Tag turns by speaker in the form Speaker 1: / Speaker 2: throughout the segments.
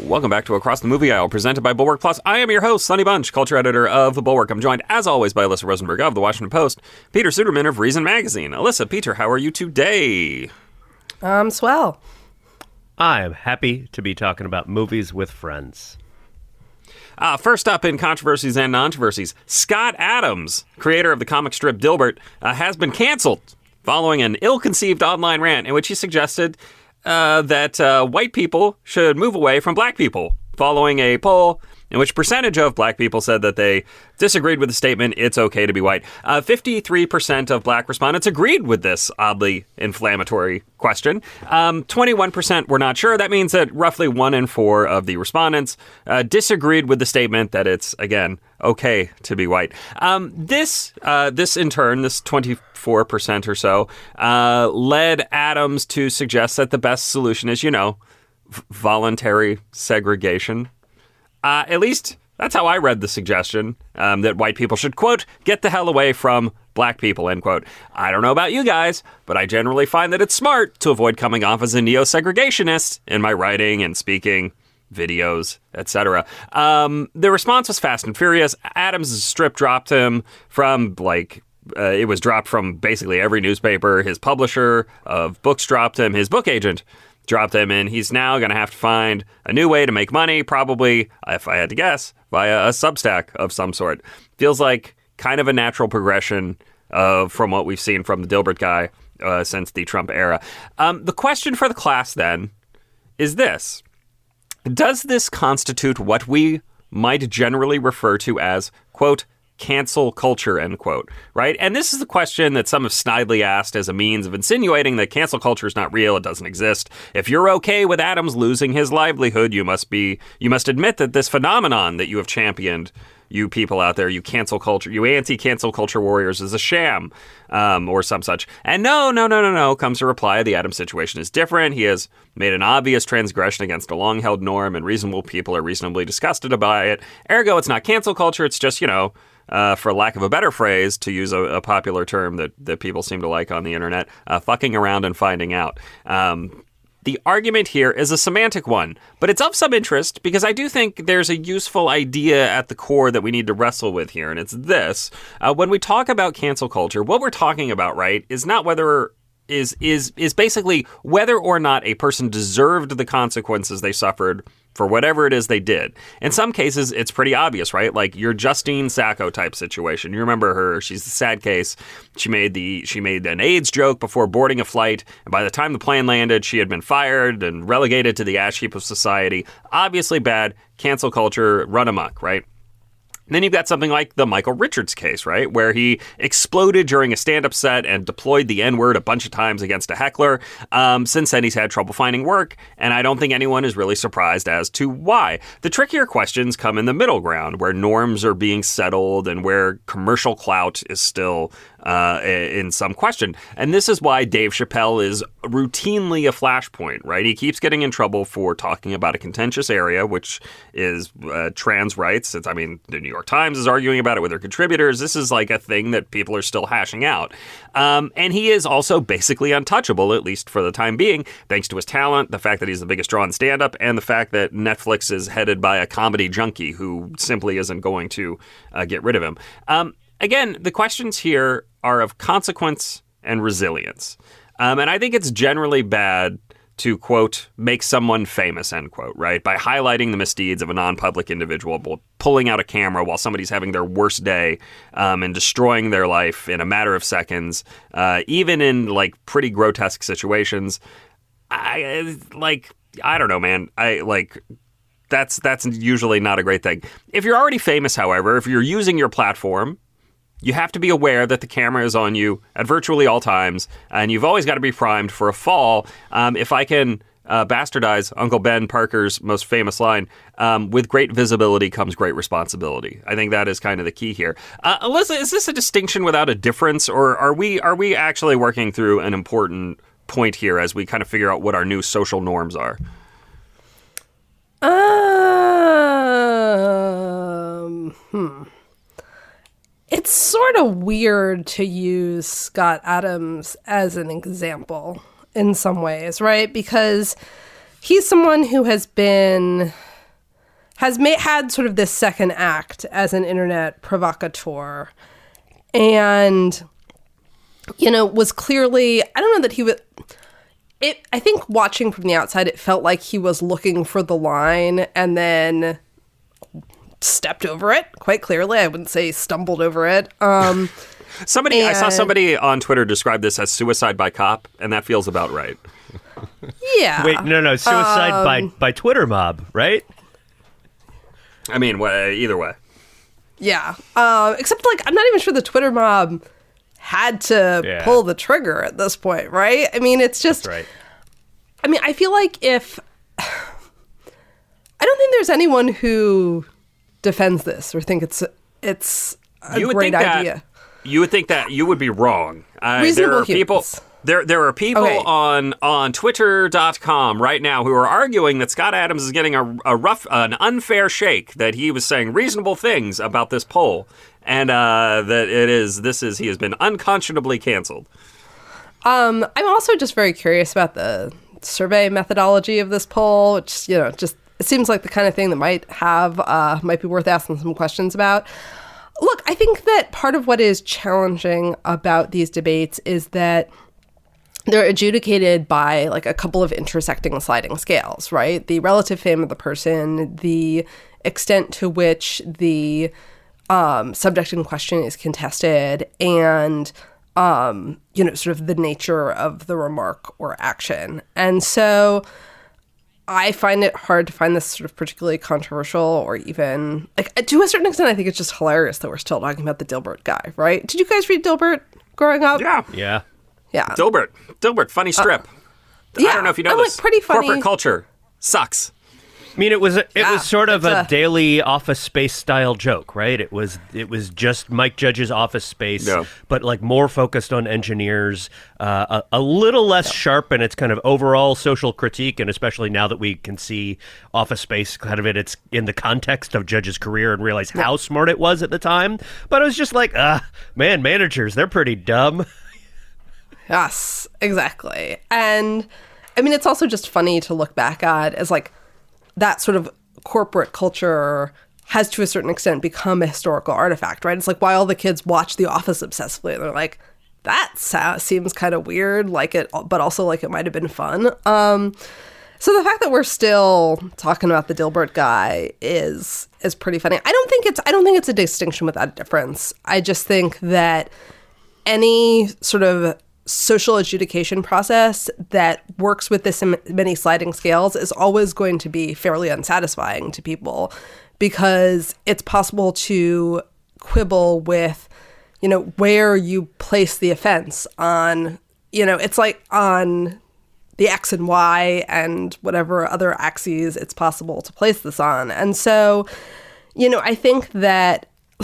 Speaker 1: Welcome back to Across the Movie Aisle, presented by Bulwark Plus. I am your host, Sonny Bunch, culture editor of The Bulwark. I'm joined, as always, by Alyssa Rosenberg of The Washington Post, Peter Suderman of Reason Magazine. Alyssa, Peter, how are you today?
Speaker 2: Swell.
Speaker 3: I'm happy to be talking about movies with friends.
Speaker 1: First up in controversies and controversies, Scott Adams, creator of the comic strip Dilbert, has been canceled following an ill-conceived online rant in which he suggested that white people should move away from black people, following a poll in which percentage of black people said that they disagreed with the statement, it's okay to be white. 53% of black respondents agreed with this oddly inflammatory question. 21% were not sure. That means that roughly 1 in 4 of the respondents disagreed with the statement that it's, again, okay to be white. This in turn, this 24% or so, led Adams to suggest that the best solution is, voluntary segregation. At least that's how I read the suggestion, that white people should, quote, get the hell away from black people, end quote. I don't know about you guys, but I generally find that it's smart to avoid coming off as a neo-segregationist in my writing and speaking, videos, etc. The response was fast and furious. Adams' strip dropped him from, it was dropped from basically every newspaper. His publisher of books dropped him. His book agent dropped him, and he's now going to have to find a new way to make money, probably, if I had to guess, via a Substack of some sort. Feels like kind of a natural progression from what we've seen from the Dilbert guy since the Trump era. The question for the class, then, is this. Does this constitute what we might generally refer to as, quote, cancel culture, end quote, right? And this is the question that some have snidely asked as a means of insinuating that cancel culture is not real, it doesn't exist. If you're okay with Adams losing his livelihood, you must admit that this phenomenon that you have championed, you people out there, you cancel culture, you anti-cancel culture warriors, is a sham, or some such. And no, comes a reply, the Adams situation is different. He has made an obvious transgression against a long-held norm, and reasonable people are reasonably disgusted by it. Ergo, it's not cancel culture, it's just, for lack of a better phrase, to use a popular term that people seem to like on the internet, fucking around and finding out. The argument here is a semantic one, but it's of some interest because I do think there's a useful idea at the core that we need to wrestle with here, and it's this. When we talk about cancel culture, what we're talking about, right, is not whether is basically whether or not a person deserved the consequences they suffered for whatever it is they did. In some cases, it's pretty obvious, right? Like your Justine Sacco type situation. You remember her, she's the sad case. She made an AIDS joke before boarding a flight, and by the time the plane landed, she had been fired and relegated to the ash heap of society. Obviously bad, cancel culture, run amok, right? Then you've got something like the Michael Richards case, right? Where he exploded during a stand-up set and deployed the N-word a bunch of times against a heckler. Since then, he's had trouble finding work, and I don't think anyone is really surprised as to why. The trickier questions come in the middle ground, where norms are being settled and where commercial clout is still in some question. And this is why Dave Chappelle is routinely a flashpoint, right? He keeps getting in trouble for talking about a contentious area, which is trans rights. The New York Times is arguing about it with their contributors. This is like a thing that people are still hashing out. And he is also basically untouchable, at least for the time being, thanks to his talent, the fact that he's the biggest draw in stand-up, and the fact that Netflix is headed by a comedy junkie who simply isn't going to get rid of him. Again, the questions here are of consequence and resilience. And I think it's generally bad to, quote, make someone famous, end quote, right? By highlighting the misdeeds of a non-public individual, pulling out a camera while somebody's having their worst day and destroying their life in a matter of seconds, even in, pretty grotesque situations. I don't know, man. That's usually not a great thing. If you're already famous, however, if you're using your platform, you have to be aware that the camera is on you at virtually all times, and you've always got to be primed for a fall. If I can bastardize Uncle Ben Parker's most famous line, with great visibility comes great responsibility. I think that is kind of the key here. Alyssa, is this a distinction without a difference, or are we actually working through an important point here as we kind of figure out what our new social norms are?
Speaker 2: It's sort of weird to use Scott Adams as an example in some ways, right? Because he's someone who has been had sort of this second act as an internet provocateur, and was clearly, I don't know that he was. I think watching from the outside, it felt like he was looking for the line and then stepped over it quite clearly. I wouldn't say stumbled over it. I
Speaker 1: saw somebody on Twitter describe this as suicide by cop, and that feels about right.
Speaker 2: Yeah.
Speaker 3: Wait, no, suicide by Twitter mob, right?
Speaker 1: I mean, either way.
Speaker 2: Yeah. Except, I'm not even sure the Twitter mob had to pull the trigger at this point, right? I mean, it's just...
Speaker 3: That's right.
Speaker 2: I mean, I feel like if... I don't think there's anyone who defends this or think it's a great idea.
Speaker 1: You would think that you would be wrong.
Speaker 2: Reasonable
Speaker 1: people.
Speaker 2: humans.
Speaker 1: There are people on Twitter.com right now who are arguing that Scott Adams is getting an unfair shake, that he was saying reasonable things about this poll, and that he has been unconscionably canceled.
Speaker 2: I'm also just very curious about the survey methodology of this poll, which just it seems like the kind of thing that might be worth asking some questions about. Look, I think that part of what is challenging about these debates is that they're adjudicated by a couple of intersecting sliding scales, right? The relative fame of the person, the extent to which the subject in question is contested, and sort of the nature of the remark or action. And so I find it hard to find this sort of particularly controversial, or even to a certain extent, I think it's just hilarious that we're still talking about the Dilbert guy, right? Did you guys read Dilbert growing up?
Speaker 3: Yeah.
Speaker 1: Dilbert, funny strip. I don't know if you know this.
Speaker 2: Pretty funny.
Speaker 1: Corporate culture sucks.
Speaker 3: I mean, it was sort of a daily Office Space style joke, right? It was just Mike Judge's Office Space, but more focused on engineers, a little less sharp in its kind of overall social critique, and especially now that we can see Office Space kind of in the context of Judge's career and realize how smart it was at the time. But it was just managers, they're pretty dumb.
Speaker 2: Yes, exactly. And I mean, it's also just funny to look back at as that sort of corporate culture has to a certain extent become a historical artifact, right? It's why all the kids watch The Office obsessively. They're like, that seems kind of weird, but also it might have been fun. So the fact that we're still talking about the Dilbert guy is pretty funny. I don't think it's a distinction without a difference. I just think that any sort of social adjudication process that works with this many sliding scales is always going to be fairly unsatisfying to people, because it's possible to quibble with, where you place the offense on, it's on the X and Y and whatever other axes it's possible to place this on. And so, I think that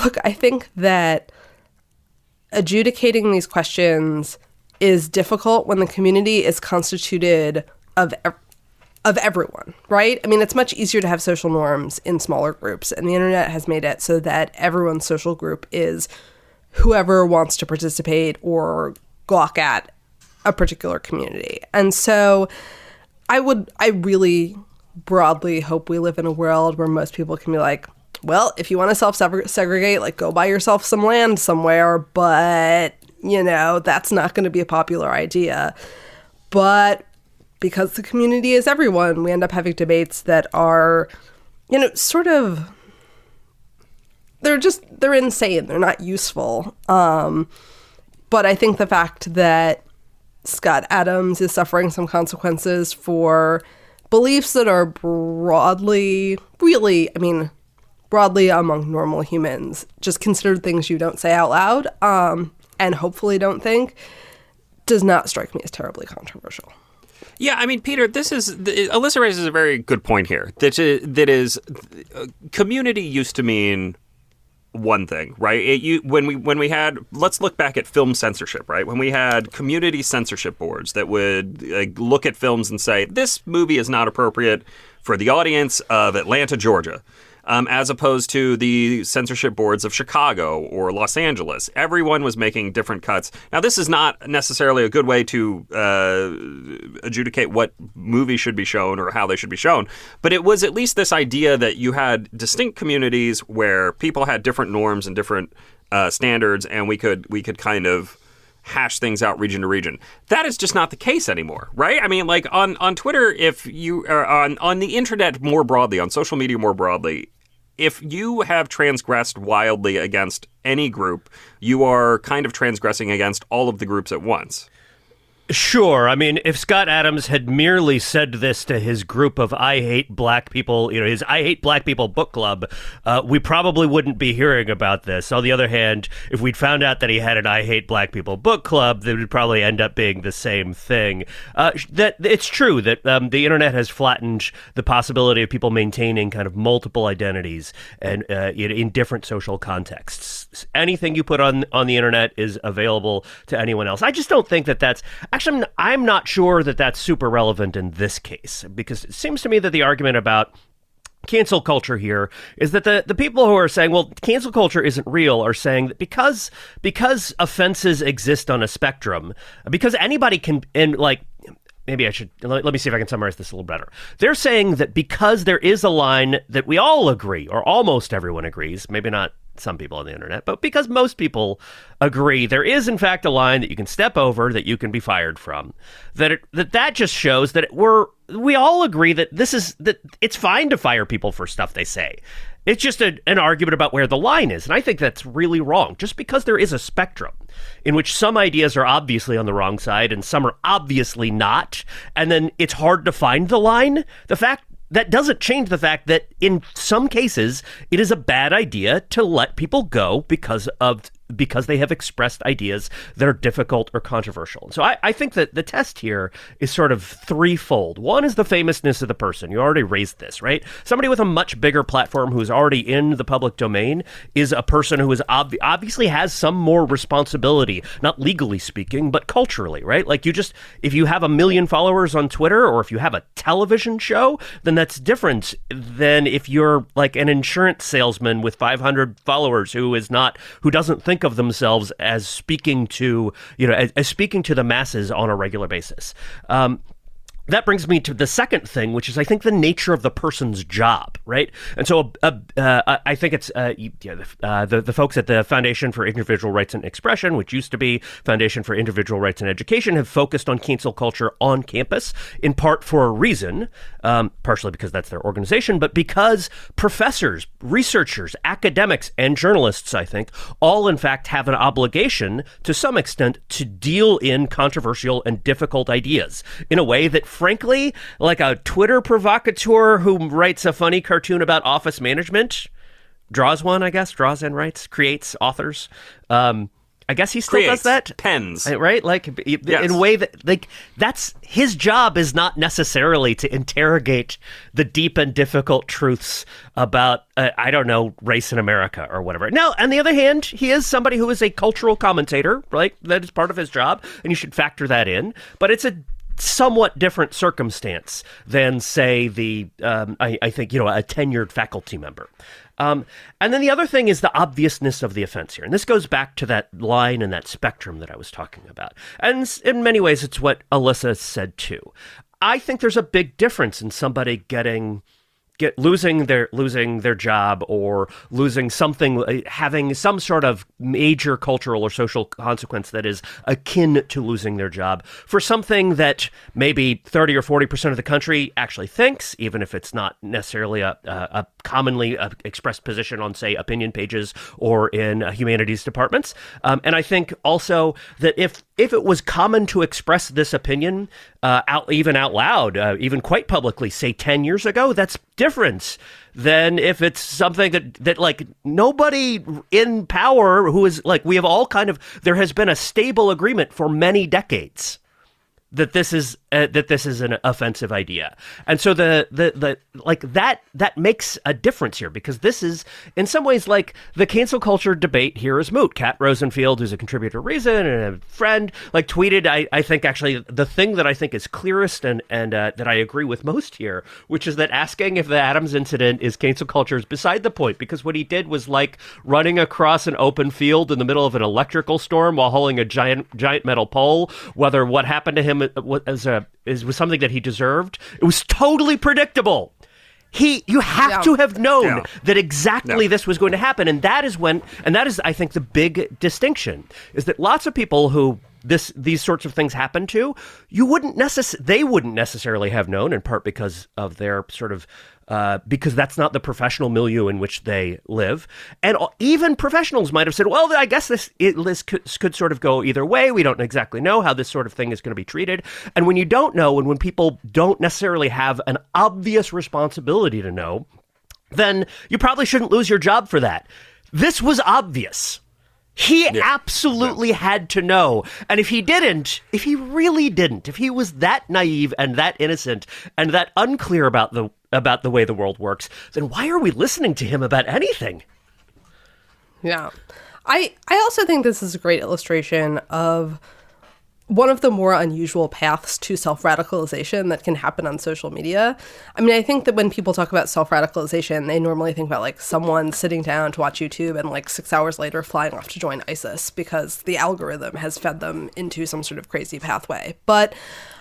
Speaker 2: adjudicating these questions is difficult when the community is constituted of everyone, right? I mean, it's much easier to have social norms in smaller groups, and the internet has made it so that everyone's social group is whoever wants to participate or gawk at a particular community. And so I really broadly hope we live in a world where most people can be like, well, if you want to self-segregate, go buy yourself some land somewhere, but that's not going to be a popular idea. But because the community is everyone, we end up having debates that are, sort of, they're insane. They're not useful. But I think the fact that Scott Adams is suffering some consequences for beliefs that are broadly among normal humans, just considered things you don't say out loud, and hopefully don't think, does not strike me as terribly controversial.
Speaker 1: Yeah, I mean, Peter, Alyssa raises a very good point here. That is, community used to mean one thing, right? When we had, let's look back at film censorship, right? When we had community censorship boards that would look at films and say, this movie is not appropriate for the audience of Atlanta, Georgia. as opposed to the censorship boards of Chicago or Los Angeles. Everyone was making different cuts. Now, this is not necessarily a good way to adjudicate what movies should be shown or how they should be shown, but it was at least this idea that you had distinct communities where people had different norms and different standards, and we could kind of hash things out region to region. That is just not the case anymore, right? I mean, like on Twitter, if you are on the internet more broadly, on social media more broadly, if you have transgressed wildly against any group, you are kind of transgressing against all of the groups at once.
Speaker 3: Sure. I mean, if Scott Adams had merely said this to his group of I Hate Black People, his I Hate Black People book club, we probably wouldn't be hearing about this. On the other hand, if we'd found out that he had an I Hate Black People book club, that would probably end up being the same thing. That it's true that the internet has flattened the possibility of people maintaining kind of multiple identities and in different social contexts. Anything you put on the internet is available to anyone else. I just don't think that that's... Actually, I'm not sure that that's super relevant in this case, because it seems to me that the argument about cancel culture here is that the people who are saying, well, cancel culture isn't real, are saying that because offenses exist on a spectrum, because anybody can, and like, maybe I should, let me see if I can summarize this a little better. They're saying that because there is a line that we all agree, or almost everyone agrees, maybe not some people on the internet, but because most people agree, there is in fact a line that you can step over, that you can be fired from. That just shows that we all agree that that it's fine to fire people for stuff they say. It's just an argument about where the line is, and I think that's really wrong. Just because there is a spectrum in which some ideas are obviously on the wrong side and some are obviously not, and then it's hard to find the line, that doesn't change the fact that in some cases it is a bad idea to let people go because they have expressed ideas that are difficult or controversial. So I think that the test here is sort of threefold. One is the famousness of the person. You already raised this, right? Somebody with a much bigger platform who's already in the public domain is a person who is obviously has some more responsibility, not legally speaking, but culturally, right? Like if you have 1 million followers on Twitter, or if you have a television show, then that's different than if you're like an insurance salesman with 500 followers who doesn't think of themselves as speaking to as speaking to the masses on a regular basis. That brings me to the second thing, which is, I think, the nature of the person's job, right? And so I think it's the folks at the Foundation for Individual Rights and Expression, which used to be Foundation for Individual Rights and Education, have focused on cancel culture on campus, in part for a reason, partially because that's their organization, but because professors, researchers, academics, and journalists, I think, all, in fact, have an obligation, to some extent, to deal in controversial and difficult ideas in a way that, frankly, like a Twitter provocateur who writes a funny cartoon about office management, draws and writes, creates, authors. I guess he still does that.
Speaker 1: Pens.
Speaker 3: Right? Like, yes. In a way that, like, that's his job is not necessarily to interrogate the deep and difficult truths about, race in America or whatever. Now, on the other hand, he is somebody who is a cultural commentator, right? That is part of his job, and you should factor that in. But it's a somewhat different circumstance than, say, I think, a tenured faculty member. And then the other thing is the obviousness of the offense here. And this goes back to that line and that spectrum that I was talking about. And in many ways, it's what Alyssa said, too. I think there's a big difference in somebody losing their job, or losing something, having some sort of major cultural or social consequence that is akin to losing their job, for something that maybe 30 or 40% of the country actually thinks, even if it's not necessarily a commonly expressed position on, say, opinion pages or in humanities departments. And I think also that if it was common to express this opinion out loud, even quite publicly, say 10 years ago, that's different than if it's something that like nobody in power who is like, we have all kind of, there has been a stable agreement for many decades that this is an offensive idea. And so the like that makes a difference here, because this is in some ways like the cancel culture debate here is moot. Kat Rosenfield, who's a contributor to Reason and a friend, like tweeted, I think actually the thing that I think is clearest and that I agree with most here, which is that asking if the Adams incident is cancel culture is beside the point, because what he did was like running across an open field in the middle of an electrical storm while holding a giant metal pole. Whether what happened to him was something that he deserved, it was totally predictable. You have to have known that exactly this was going to happen, and that is I think the big distinction is that lots of people who these sorts of things happen to, they wouldn't necessarily have known, in part because of their sort of because that's not the professional milieu in which they live. And even professionals might have said, well, I guess this could sort of go either way. We don't exactly know how this sort of thing is going to be treated. And when you don't know, and when people don't necessarily have an obvious responsibility to know, then you probably shouldn't lose your job for that. This was obvious. He absolutely had to know. And if he really didn't, if he was that naive and that innocent and that unclear about the way the world works, then why are we listening to him about anything?
Speaker 2: Yeah. I also think this is a great illustration of one of the more unusual paths to self-radicalization that can happen on social media. I mean, I think that when people talk about self-radicalization, they normally think about like someone sitting down to watch YouTube and like 6 hours later flying off to join ISIS because the algorithm has fed them into some sort of crazy pathway. But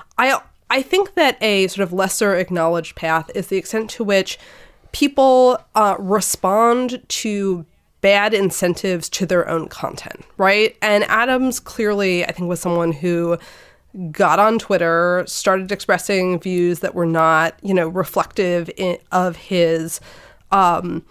Speaker 2: I think that a sort of lesser acknowledged path is the extent to which people respond to bad incentives to their own content, right? And Adams clearly, I think, was someone who got on Twitter, started expressing views that were not, reflective of his, the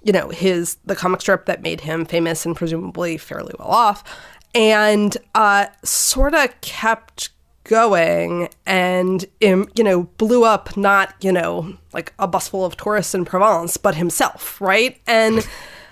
Speaker 2: comic strip that made him famous and presumably fairly well off, and sort of kept going and, blew up not, like a bus full of tourists in Provence, but himself, right? And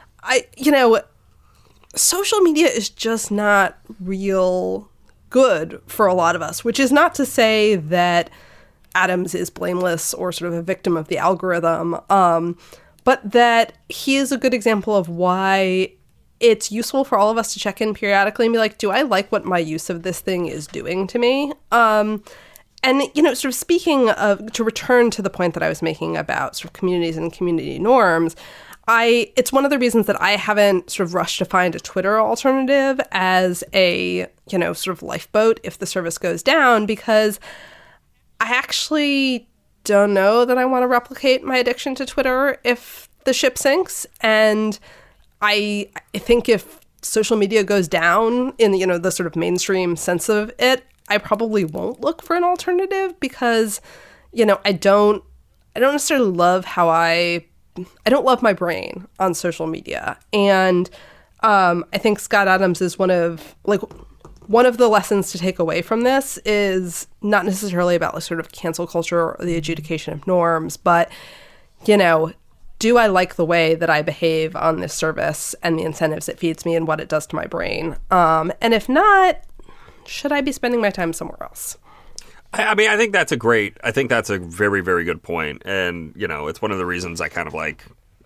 Speaker 2: social media is just not real good for a lot of us, which is not to say that Adams is blameless or sort of a victim of the algorithm, but that he is a good example of why it's useful for all of us to check in periodically and be like, do I like what my use of this thing is doing to me? And, sort of speaking of, to return to the point that I was making about sort of communities and community norms, it's one of the reasons that I haven't sort of rushed to find a Twitter alternative as a, sort of lifeboat if the service goes down, because I actually don't know that I want to replicate my addiction to Twitter if the ship sinks. And I think if social media goes down in, the sort of mainstream sense of it, I probably won't look for an alternative because, I don't necessarily love I don't love my brain on social media. And I think Scott Adams is one of the lessons to take away from this is not necessarily about like sort of cancel culture or the adjudication of norms, but, do I like the way that I behave on this service and the incentives it feeds me and what it does to my brain? And if not, should I be spending my time somewhere else?
Speaker 1: I mean, I think that's a very, very good point. And, it's one of the reasons I kind of like,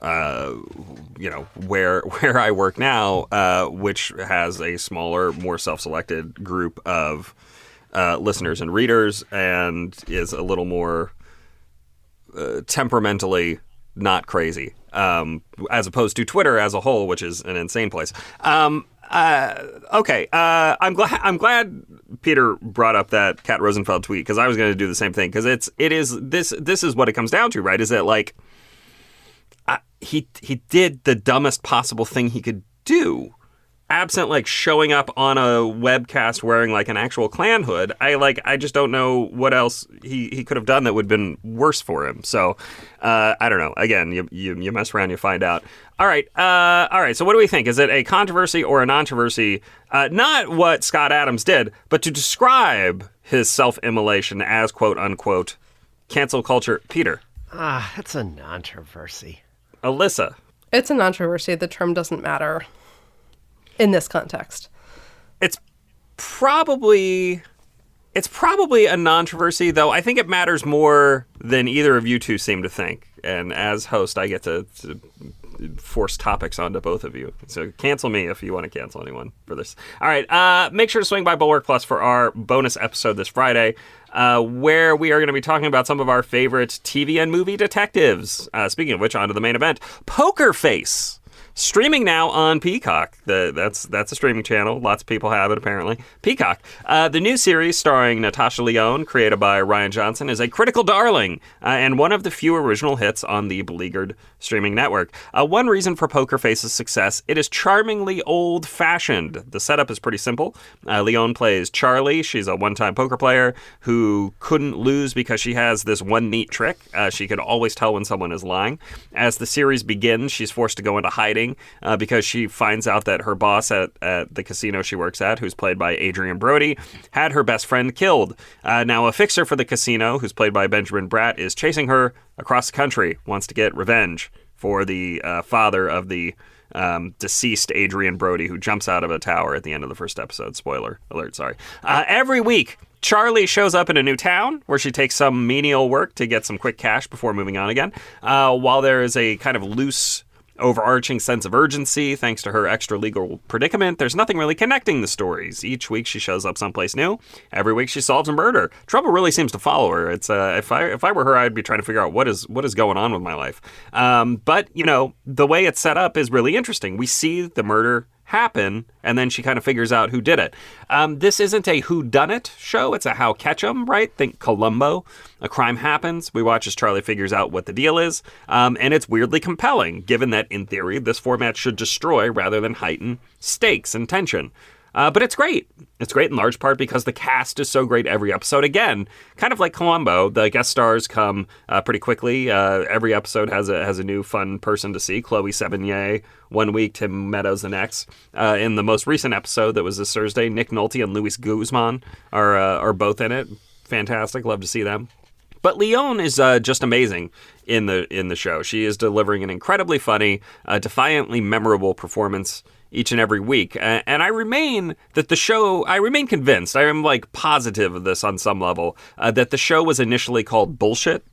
Speaker 1: where I work now, which has a smaller, more self-selected group of listeners and readers and is a little more temperamentally not crazy, as opposed to Twitter as a whole, which is an insane place. Okay. I'm glad Peter brought up that Kat Rosenfeld tweet, because I was going to do the same thing, because this is what it comes down to, right? Is that like he did the dumbest possible thing he could do, absent like showing up on a webcast wearing like an actual Klan hood. I just don't know what else he could have done that would have been worse for him. So I don't know. Again, you mess around, you find out. All right. So what do we think? Is it a controversy or a non-controversy? Not what Scott Adams did, but to describe his self-immolation as quote unquote cancel culture. Peter.
Speaker 3: That's a non-controversy.
Speaker 1: Alyssa.
Speaker 2: It's a non-controversy. The term doesn't matter in this context.
Speaker 1: It's probably It's probably a non-controversy, though I think it matters more than either of you two seem to think. And as host, I get to force topics onto both of you. So cancel me if you want to cancel anyone for this. All right. Make sure to swing by Bulwark Plus for our bonus episode this Friday, where we are going to be talking about some of our favorite TV and movie detectives. Speaking of which, on to the main event. Poker Face. Streaming now on Peacock. That's a streaming channel. Lots of people have it, apparently. Peacock. The new series starring Natasha Lyonne, created by Rian Johnson, is a critical darling and one of the few original hits on the beleaguered streaming network. One reason for Poker Face's success, it is charmingly old-fashioned. The setup is pretty simple. Lyonne plays Charlie. She's a one-time poker player who couldn't lose because she has this one neat trick. She can always tell when someone is lying. As the series begins, she's forced to go into hiding because she finds out that her boss at the casino she works at, who's played by Adrian Brody, had her best friend killed. Now, a fixer for the casino, who's played by Benjamin Bratt, is chasing her across the country, wants to get revenge for the father of the deceased Adrian Brody, who jumps out of a tower at the end of the first episode. Spoiler alert, sorry. Every week, Charlie shows up in a new town where she takes some menial work to get some quick cash before moving on again. While there is a kind of loose overarching sense of urgency thanks to her extra legal predicament, there's nothing really connecting the stories. Each week she shows up someplace new. Every week she solves a murder. Trouble really seems to follow her. It's if I were her, I'd be trying to figure out what is going on with my life. But the way it's set up is really interesting. We see the murder happen, and then she kind of figures out who did it. This isn't a whodunit show. It's a how catch 'em, right? Think Columbo. A crime happens. We watch as Charlie figures out what the deal is. And it's weirdly compelling, given that, in theory, this format should destroy rather than heighten stakes and tension. But it's great. It's great in large part because the cast is so great every episode. Again, kind of like Columbo, the guest stars come pretty quickly. Every episode has a new fun person to see. Chloe Sevigny one week, Tim Meadows the next. In the most recent episode that was this Thursday, Nick Nolte and Luis Guzman are both in it. Fantastic. Love to see them. But Lyonne is just amazing in the show. She is delivering an incredibly funny, defiantly memorable performance each and every week. And I remain convinced, I am positive of this on some level, that the show was initially called Bullshit.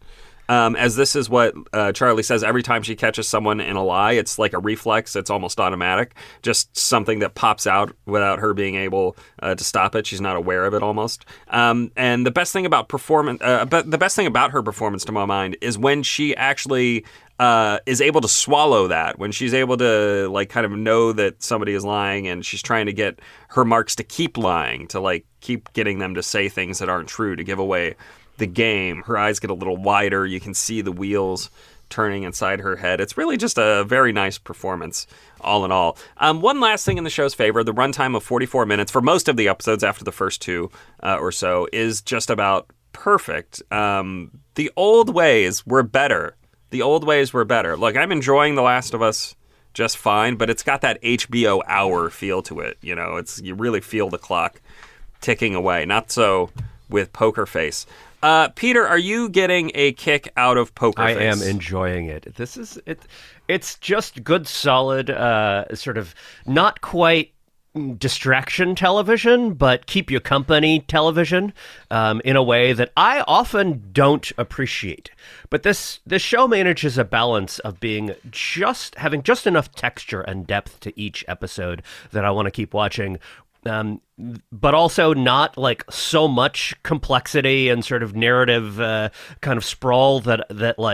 Speaker 1: As this is what Charlie says every time she catches someone in a lie. It's like a reflex. It's almost automatic. Just something that pops out without her being able to stop it. She's not aware of it almost. And the best thing about her performance, to my mind, is when she actually is able to swallow that, when she's able to kind of know that somebody is lying, and she's trying to get her marks to keep lying, to keep getting them to say things that aren't true, to give away the game. Her eyes get a little wider. You can see the wheels turning inside her head. It's really just a very nice performance, all in all. One last thing in the show's favor, the runtime of 44 minutes for most of the episodes after the first two or so is just about perfect. The old ways were better. Look, I'm enjoying The Last of Us just fine, but it's got that HBO hour feel to it. You really feel the clock ticking away. Not so with Poker Face. Peter, are you getting a kick out of Poker Face?
Speaker 3: I am enjoying it. This is it. It's just good, solid, sort of not quite distraction television, but keep you company television in a way that I often don't appreciate. But this show manages a balance of having just enough texture and depth to each episode that I want to keep watching. But also not so much complexity and sort of narrative kind of sprawl that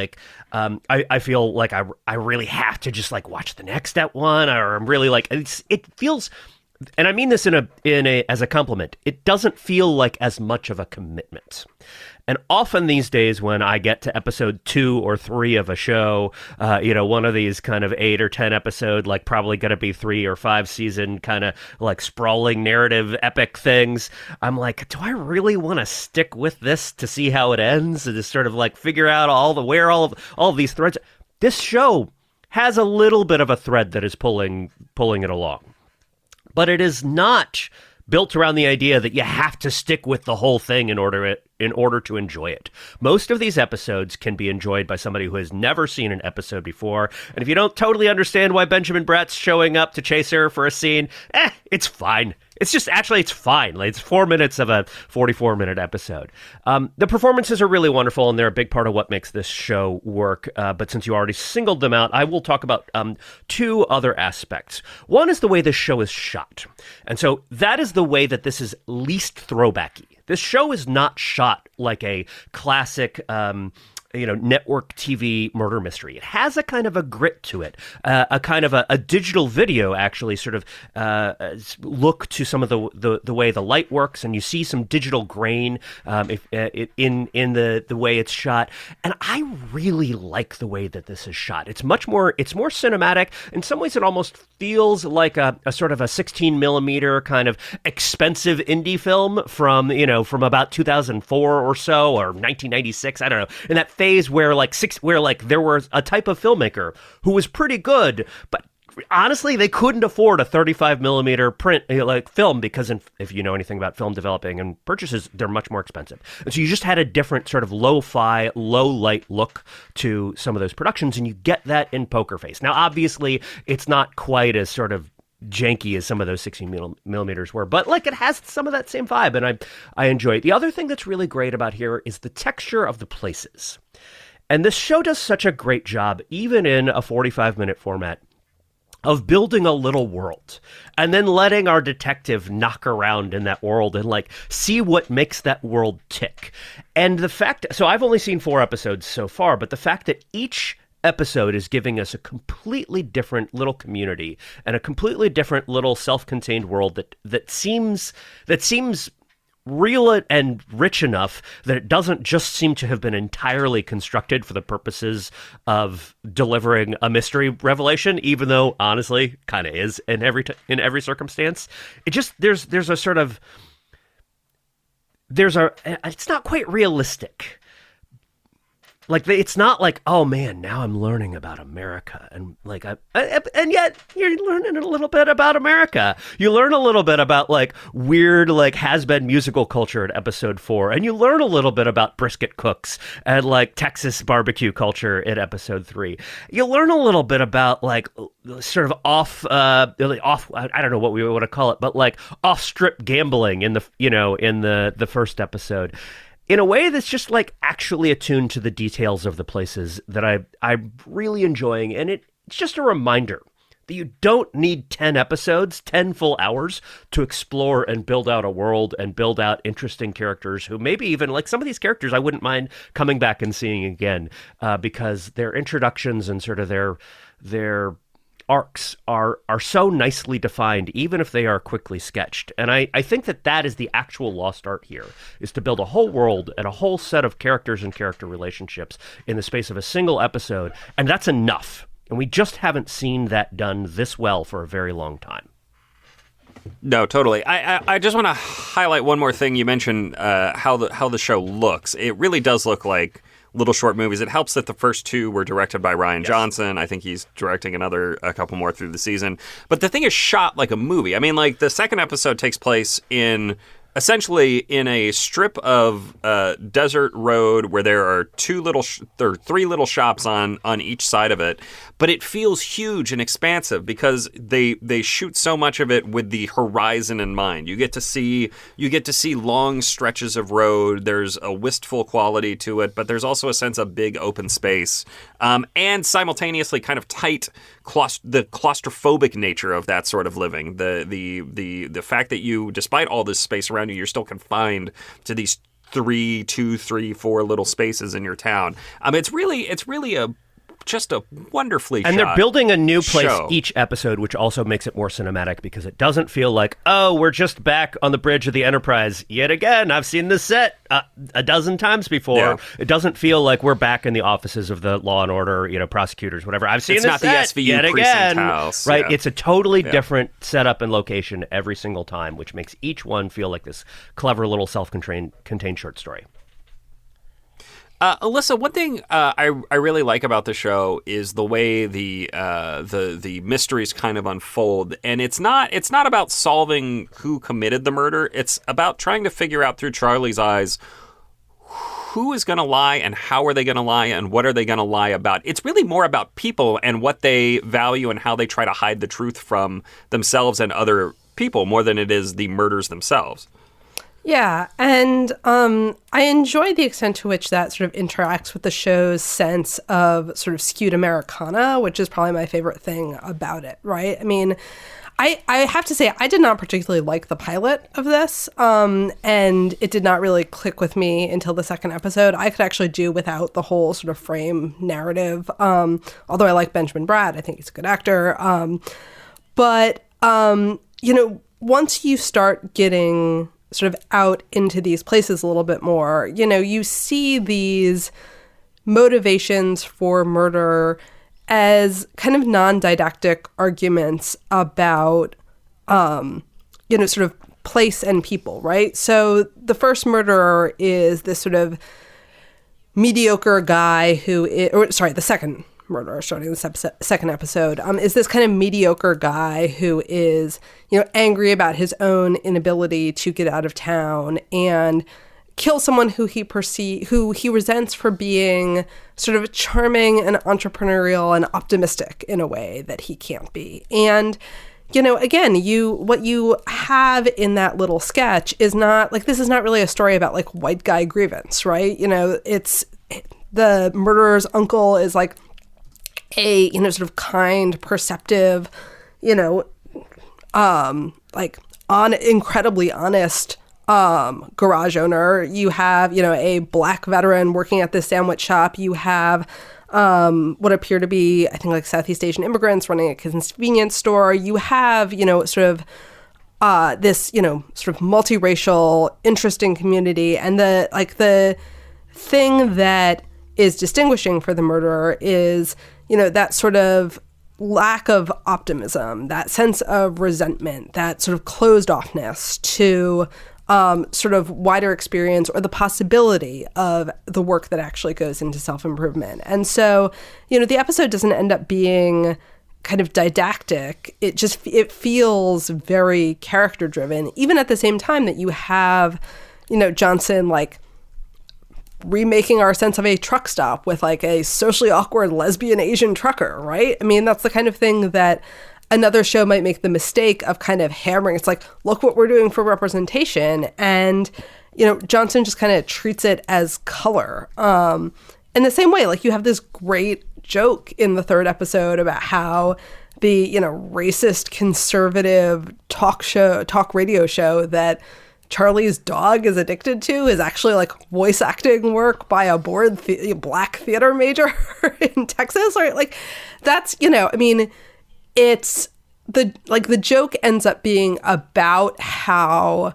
Speaker 3: I feel like I really have to just watch the next one, or I'm really it feels, and I mean this in a as a compliment, it doesn't feel like as much of a commitment. And often these days when I get to episode 2 or 3 of a show, one of these kind of 8 or 10 episode, probably going to be 3 or 5 season kind of sprawling narrative epic things, I'm like, do I really want to stick with this to see how it ends and just sort of figure out all of these threads? This show has a little bit of a thread that is pulling it along, but it is not built around the idea that you have to stick with the whole thing in order in order to enjoy it. Most of these episodes can be enjoyed by somebody who has never seen an episode before, and if you don't totally understand why Benjamin Bratt's showing up to chase her for a scene, it's fine. It's fine. Like, it's 4 minutes of a 44-minute episode. The performances are really wonderful, and they're a big part of what makes this show work. But since you already singled them out, I will talk about two other aspects. One is the way this show is shot. And so that is the way that this is least throwbacky. This show is not shot like a classic network TV murder mystery. It has a kind of a grit to it, a kind of a digital video, actually, sort of look to some of the way the light works, and you see some digital grain in the way it's shot. And I really like the way that this is shot. It's more cinematic. In some ways, it almost feels like a sort of a 16 millimeter kind of expensive indie film from about 2004 or so, or 1996. I don't know. In that phase where there was a type of filmmaker who was pretty good, but honestly, they couldn't afford a 35 millimeter print film because if you know anything about film developing and purchases, they're much more expensive. And so you just had a different sort of lo-fi, low light look to some of those productions, and you get that in Poker Face. Now, obviously, it's not quite as sort of janky as some of those 16 millimeters were, but it has some of that same vibe, and I enjoy it. The other thing that's really great about here is the texture of the places. And this show does such a great job, even in a 45-minute format, of building a little world and then letting our detective knock around in that world and see what makes that world tick. And so I've only seen 4 episodes so far, but the fact that each episode is giving us a completely different little community and a completely different little self-contained world that seems real and rich enough that it doesn't just seem to have been entirely constructed for the purposes of delivering a mystery revelation, even though honestly kind of is in every circumstance. It just there's a sort of it's not quite realistic. It's not like, oh man, now I'm learning about America, and and yet you're learning a little bit about America. You learn a little bit about weird has-been musical culture in episode 4, and you learn a little bit about brisket cooks and Texas barbecue culture in episode 3. You learn a little bit about sort of off I don't know what we want to call it, but off-strip gambling in the first episode, in a way that's just actually attuned to the details of the places that I'm really enjoying. And it's just a reminder that you don't need 10 episodes, 10 full hours to explore and build out a world and build out interesting characters who maybe even some of these characters I wouldn't mind coming back and seeing again because their introductions and sort of their arcs are so nicely defined, even if they are quickly sketched. And I think that is the actual lost art here, is to build a whole world and a whole set of characters and character relationships in the space of a single episode, and that's enough. And we just haven't seen that done this well for a very long time.
Speaker 1: No, totally. I just want to highlight one more thing. You mentioned how the show looks. It really does look like little short movies. It helps that the first 2 were directed by Rian Johnson. I think he's directing a couple more through the season. But the thing is shot like a movie. I mean, the second episode takes place essentially in a strip of desert road where there are 3 little shops on each side of it, but it feels huge and expansive because they shoot so much of it with the horizon in mind. You get to see long stretches of road. There's a wistful quality to it, but there's also a sense of big open space, and simultaneously kind of tight, the claustrophobic nature of that sort of living. The fact that you, despite all this space around you, you're still confined to these 3, 2, 3, 4 little spaces in your town. It's really just a wonderfully shot.
Speaker 3: And they're building a new place each episode, which also makes it more cinematic because it doesn't feel like, oh, we're just back on the bridge of the Enterprise yet again. I've seen this set a dozen times before. Yeah. It doesn't feel like we're back in the offices of the Law and Order, prosecutors, whatever. I've seen this set
Speaker 1: the SVU
Speaker 3: yet again.
Speaker 1: House.
Speaker 3: Right? Yeah. It's a totally different setup and location every single time, which makes each one feel like this clever little self-contained short story.
Speaker 1: Alyssa, one thing I really like about the show is the way the mysteries kind of unfold, and it's not about solving who committed the murder. It's about trying to figure out through Charlie's eyes who is going to lie and how are they going to lie and what are they going to lie about. It's really more about people and what they value and how they try to hide the truth from themselves and other people more than it is the murders themselves.
Speaker 2: Yeah, and I enjoy the extent to which that sort of interacts with the show's sense of sort of skewed Americana, which is probably my favorite thing about it, right? I mean, I have to say, I did not particularly like the pilot of this, and it did not really click with me until the second episode. I could actually do without the whole sort of frame narrative, although I like Benjamin Bratt. I think he's a good actor. But, you know, once you start getting sort of out into these places a little bit more, you know, you see these motivations for murder as kind of non-didactic arguments about, you know, sort of place and people, right? So the first murderer is this sort of mediocre guy the second murderer starting the second episode, is this kind of mediocre guy who is, you know, angry about his own inability to get out of town and kill someone who he resents for being sort of charming and entrepreneurial and optimistic in a way that he can't be. And, you know, again, what you have in that little sketch is not like, this is not really a story about like white guy grievance, right? You know, it's the murderer's uncle is like a, you know, sort of kind, perceptive, you know, incredibly honest garage owner. You have, you know, a black veteran working at this sandwich shop. You have what appear to be, I think, like Southeast Asian immigrants running a convenience store. You have, you know, sort of this, you know, sort of multiracial, interesting community. And the thing that is distinguishing for the murderer is, you know, that sort of lack of optimism, that sense of resentment, that sort of closed offness to sort of wider experience or the possibility of the work that actually goes into self-improvement. And so, you know, the episode doesn't end up being kind of didactic. It feels very character driven, even at the same time that you have, you know, Johnson like remaking our sense of a truck stop with like a socially awkward lesbian Asian trucker, right? I mean, that's the kind of thing that another show might make the mistake of kind of hammering. It's like, look what we're doing for representation. And, you know, Johnson just kind of treats it as color. In the same way, like you have this great joke in the third episode about how the, you know, racist conservative talk radio show that Charlie's dog is addicted to is actually like voice acting work by a bored black theater major in Texas, right? Like that's, you know, I mean, it's the joke ends up being about how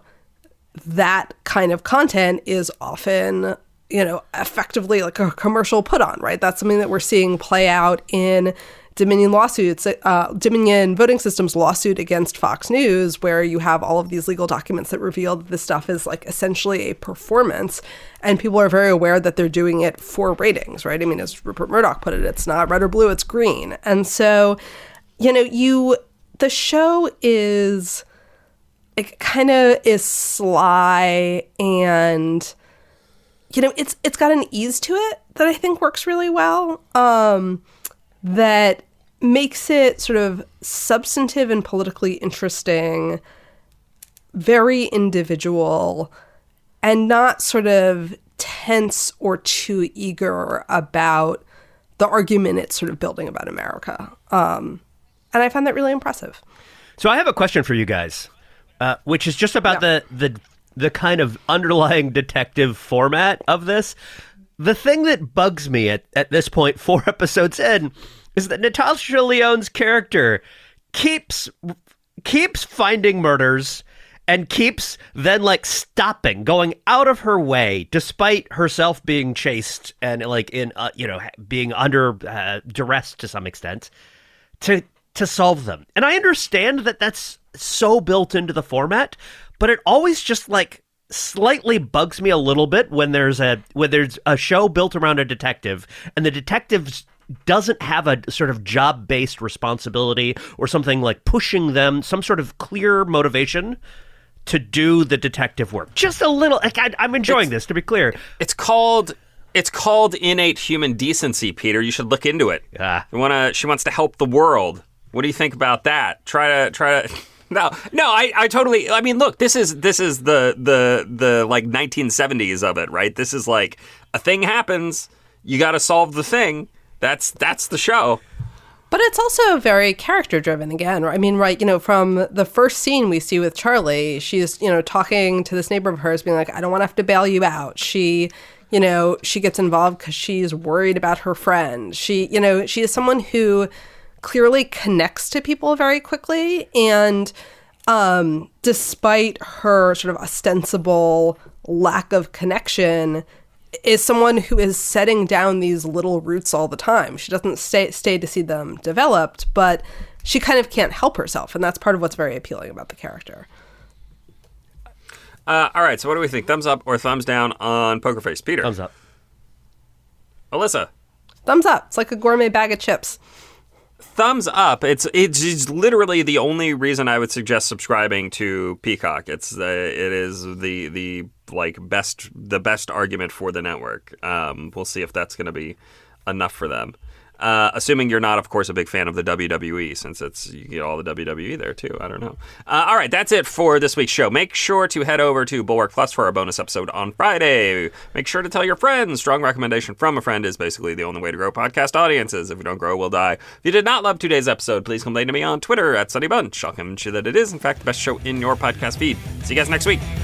Speaker 2: that kind of content is often, you know, effectively like a commercial put on, right? That's something that we're seeing play out in Dominion lawsuits, Dominion Voting Systems lawsuit against Fox News, where you have all of these legal documents that reveal that this stuff is like essentially a performance, and people are very aware that they're doing it for ratings, right? I mean, as Rupert Murdoch put it, it's not red or blue, it's green. And so, you know, the show is, it kind of is sly and, you know, it's got an ease to it that I think works really well. That makes it sort of substantive and politically interesting, very individual, and not sort of tense or too eager about the argument it's sort of building about America. And I find that really impressive.
Speaker 3: So I have a question for you guys, which is just about the kind of underlying detective format of this. The thing that bugs me at this point, 4 episodes in, is that Natasha Lyonne's character keeps finding murders and keeps then like stopping, going out of her way, despite herself being chased and like in you know, being under duress to some extent, to solve them. And I understand that that's so built into the format, but it always just like slightly bugs me a little bit when there's a show built around a detective and the detective doesn't have a sort of job-based responsibility or something like pushing them, some sort of clear motivation to do the detective work. Just a little. Like, I'm enjoying this, to be clear.
Speaker 1: It's called innate human decency, Peter. You should look into it. She wants to help the world. What do you think about that? Try to. No, I totally. I mean, look, this is the like 1970s of it, right? This is like a thing happens, you got to solve the thing. That's the show.
Speaker 2: But it's also very character driven again. I mean, right, from the first scene we see with Charlie, she's, talking to this neighbor of hers, being like, I don't want to have to bail you out. She gets involved because she's worried about her friend. She is someone who clearly connects to people very quickly, and despite her sort of ostensible lack of connection, is someone who is setting down these little roots all the time. She doesn't stay to see them developed, but she kind of can't help herself, and that's part of what's very appealing about the character.
Speaker 1: All right, so what do we think? Thumbs up or thumbs down on Poker Face? Peter?
Speaker 3: Thumbs up.
Speaker 1: Alyssa?
Speaker 2: Thumbs up. It's like a gourmet bag of chips.
Speaker 1: Thumbs up. It's literally the only reason I would suggest subscribing to Peacock. It is the best argument for the network. We'll see if that's going to be enough for them. Assuming you're not, of course, a big fan of the WWE, since you get all the WWE there too. I don't know. All right, that's it for this week's show. Make sure to head over to Bulwark Plus for our bonus episode on Friday. Make sure to tell your friends. Strong recommendation from a friend is basically the only way to grow podcast audiences. If we don't grow, we'll die. If you did not love today's episode, please complain to me on Twitter @SunnyBunch. I'll convince you that it is, in fact, the best show in your podcast feed. See you guys next week.